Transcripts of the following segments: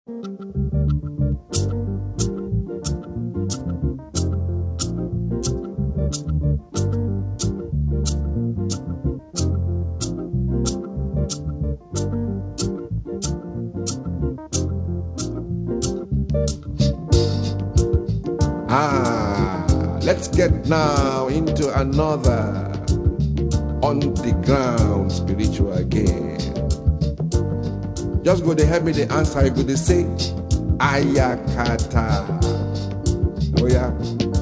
Let's get now into another on the ground spiritual game. Just go to help me the answer. You go to say Ayakata. Oh yeah.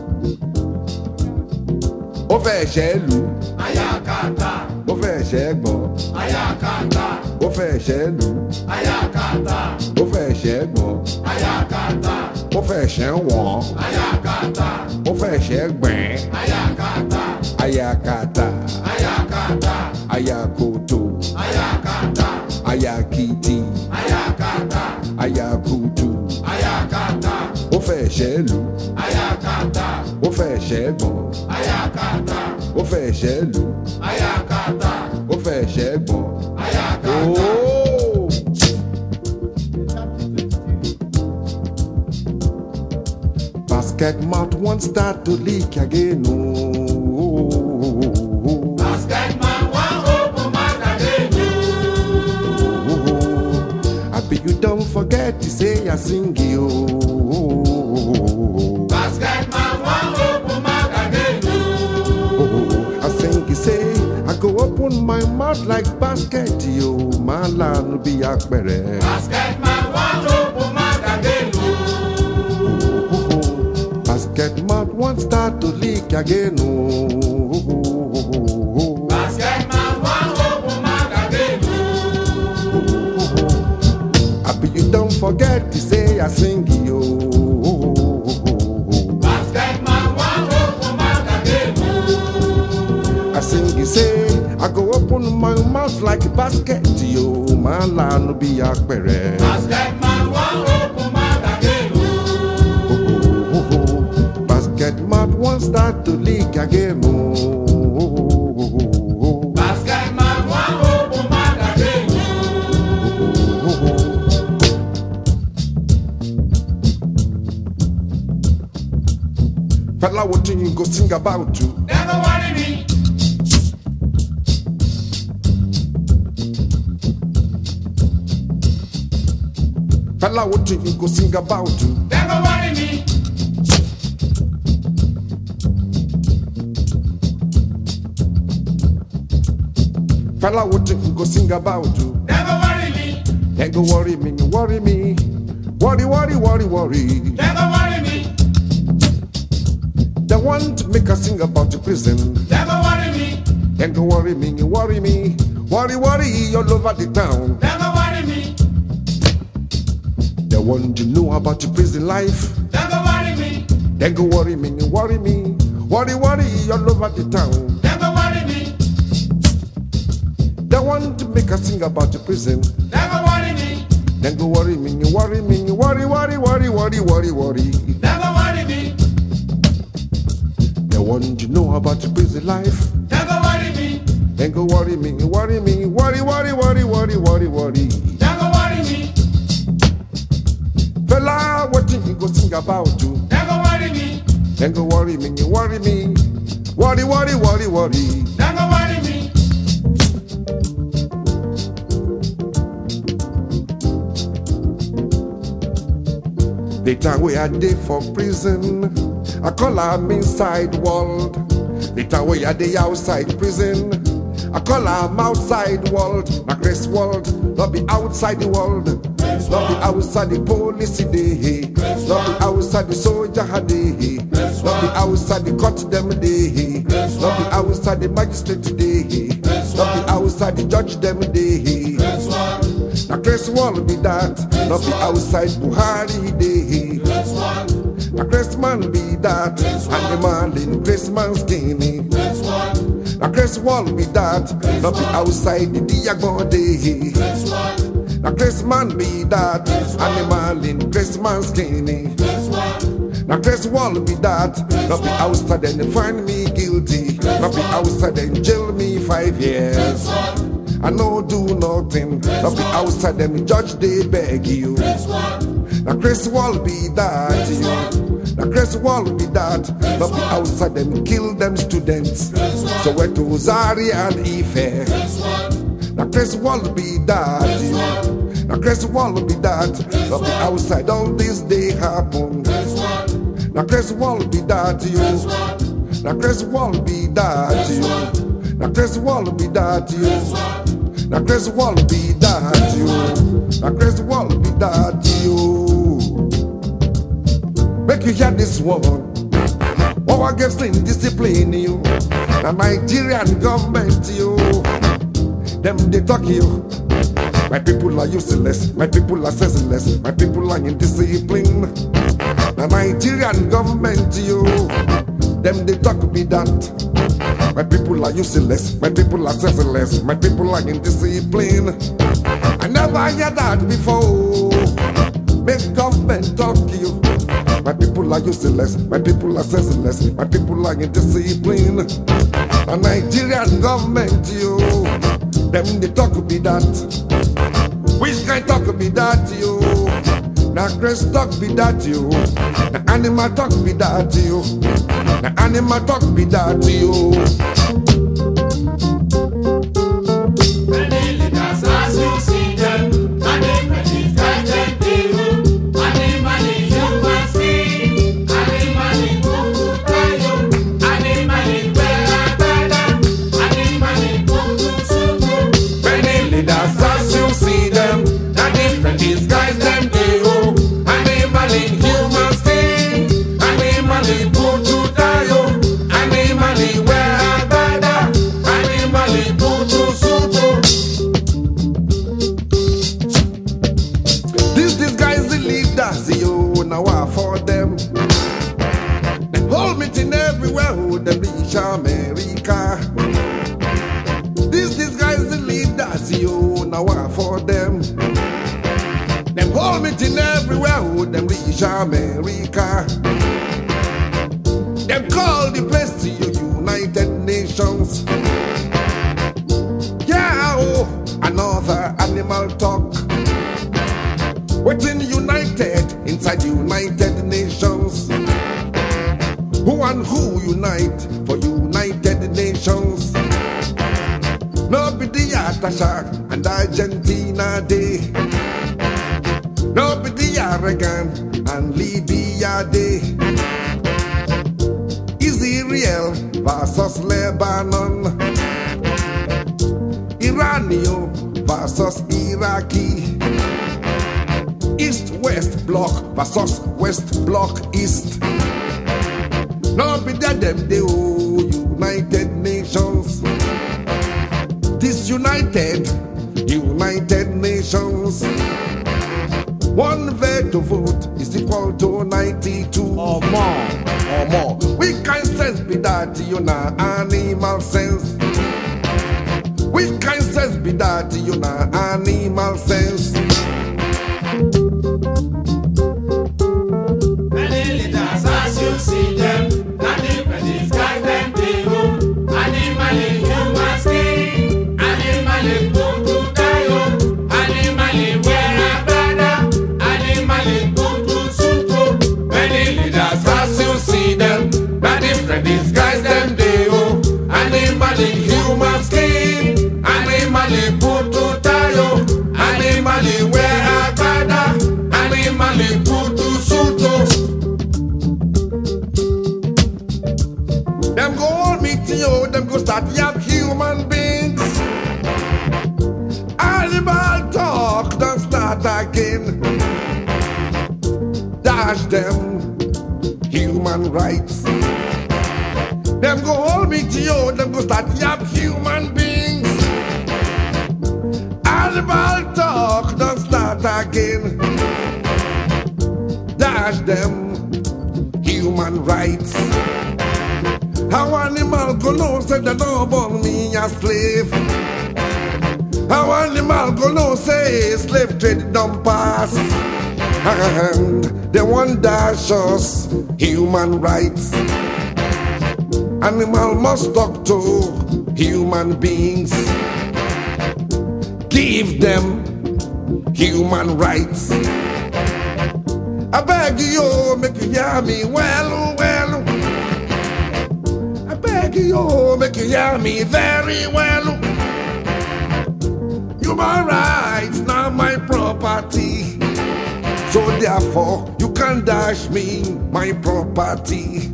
Ó fẹ́ ṣe lù. Ayakata. Ó fẹ́ ṣe gbọ̀n. Ayakata. Ó fẹ́ ṣe lù. Ayakata. Ó fẹ́ ṣe gbọ̀n. Ayakata. Ó fẹ́ ṣe wọ̀n. Ayakata. Ó fẹ́ ṣe gbẹ̀n. Ayakata. Ayakata. Ayakata. Ayakoto. Ayakata. Ayakiti. Ayakata. Ayakutu. Ayakata. Ó fẹ́ ṣe lù. Ayakata. Ó fẹ́ ṣe gbọ̀n. Ayakata. Ó fẹ́ ṣe lù. Ayakata. Ó fẹ́ ṣe gbọ̀n. Ayakata. Oh! Basket mouth won't start to leak again. Oh. Basket man won't open mouth again. I bet you don't forget to say I sing you. Basket man won't open mouth again. I sing you say I go open my mouth like basket yo. Man land be akbere. Basket man won't open mouth again. Basket mouth won't start to leak again. Basket man won't open mouth again. I bet you don't forget to say I sing you. Basket man won't open mouth again. I sing you say I go open my mouth like a basket yo. Man land be akbere. Basket man won't open mouth again. Basket mouth won't start to leak again. Basket man won't open mouth again. Fella, what do you go sing about you? Never worry me. Fella, what do you go sing about you? Never worry me. Fella, what do you go sing about you? Never worry me. Then go worry me, worry me. Worry, worry, worry, worry. Never worry me. They want to make us sing about the prison. Never worry me. Then go worry me, worry me. Worry, worry, all over the town. Never worry me. They want to know about the prison life. Never worry me. Then go worry me, worry me. Worry, worry, all over the town. Never worry me. They want to make us sing about the prison. Never worry me. Then go worry me, worry me. Worry, worry, worry, worry, worry, worry. Never worry me. They want to know about the prison life. Never worry me. Then go worry me, worry me. Worry, worry, worry, worry, worry, worry. Never worry me. Fella, what do you go sing about you? Never worry me. Then go worry me, worry me. Worry, worry, worry, worry. Never worry me. The time we are there for prison, I call am inside world. The time we are the outside prison, I call am outside world. Na grace world, not be outside the world. Not be outside the police day, not be outside the soldier day, not be outside the court them day, not be outside the magistrate day, not be outside the judge them day. Na grace world be that, not be outside Buhari day. Na grace man be that, and the man in grace man's skinny. Na grace world be that, not be outside the Diagon day. Na grace man be that, and the man in grace man's skinny. Na grace world be that, not be outside and they find me guilty, not be outside and jail me 5 years. I no do nothing, not be outside them judge they beg you. Chris Wall be that, now Chris Wall be that. But be outside them kill them students. So where to Zaria and Ife. Now Chris Wall be that, now Chris Wall be that. But be outside all this day happen. Now Chris Wall be that, now Chris Wall be that, now Chris Wall be that, now Chris Wall be that, now Chris Wall be that. Make you hear this one. War against indiscipline, you. The Nigerian government, you. Them they talk you. My people are useless. My people are senseless. My people are indiscipline. The Nigerian government, you. Them they talk be that. My people are useless. My people are senseless. My people are indiscipline. I never hear that before. Make government talk you. My people are useless, my people are senseless, my people are indiscipline. The Nigerian government, you, them they talk be that. Which kind talk be that, you? Now Chris talk be that, you. The animal talk be that, you. The animal talk be that, you. America. These guys the leaders, you now are for them. Them whole meeting everywhere, with them reach America. Them call the place to United Nations. Yeah, oh, another animal talk. Waiting united inside United Nations. Who and who unite for United Nations? No be the Atasha and Argentina Day. No be the Aragon and Libya Day. Israel versus Lebanon. Iranio versus Iraqi. East-West bloc versus West bloc East. No be that them the United Nations. This United Nations. One veto vote is equal to 92 or more. We can sense be that you know animal sense. We can sense be that you know animal sense. Many leaders as you see them. Disguise them, they oh. Animal in human skin. Animal put to tayo. Animal wear agbada. Animal put to suto. Them go all meet you. Them go start yap human beings. Animal talk don't start again. Dash them human rights. Them go hold me to you, them go start yap human beings. Animal talk don't start again. Dash them human rights. How animal go know say they don't born me a slave? How animal go know say slave trade don't pass? And they want dash us human rights. Animal must talk to human beings. Give them human rights. I beg you, make you hear me well, well. I beg you, make you hear me very well. Human rights, not my property. So therefore, you can't dash me my property.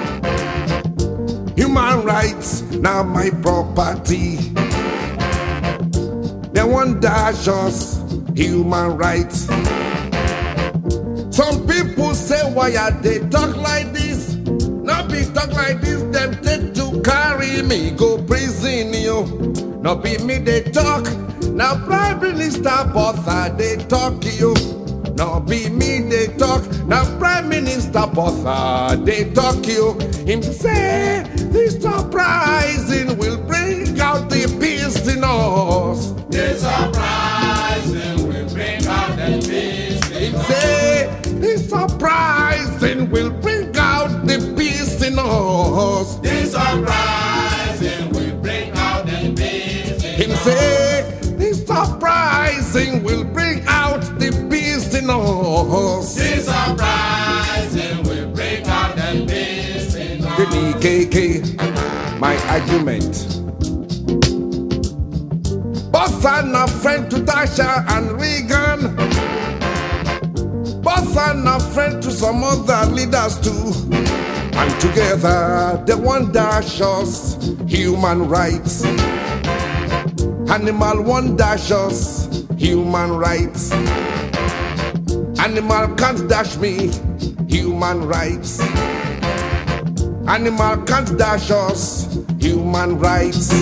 Human rights, not my property. They won't dash us human rights. Some people say, why are they talk like this? Not be talk like this, them take to carry me, go prison, yo. Not be me, they talk. Now Prime Minister Botha, they talk, yo. Not be me, they talk. Now Prime Minister Botha, they talk, yo. Him say, this uprising will bring out the peace in us. This uprising will bring out the peace in us. Say, this uprising will bring out the peace in us. This uprising will bring out the peace in Him us. say, this uprising will bring out the peace in us. This uprising will bring out the peace in us. Give me KK, my argument. Botha na friend to Thatcher and Reagan. Botha na friend to some other leaders too. And together they want dash us human rights. Animal want dash us human rights. Animal can't dash me human rights. Animal can't dash us human rights.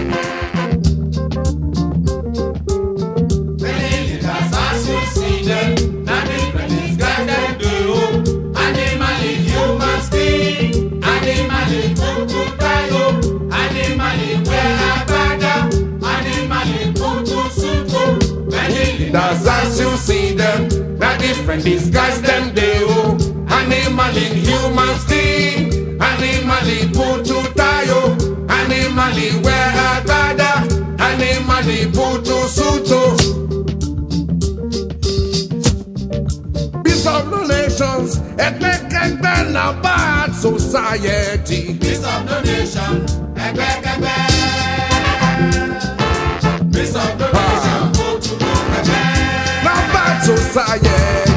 That's as you see them, that different disguise them they oh. Animal in human skin, animal in put to tie oh. Animal in wear a dada, animal in put to suit oh. Peace of no nations, ethnic and a bad society. Peace of no nation, Peace of no nation, Society.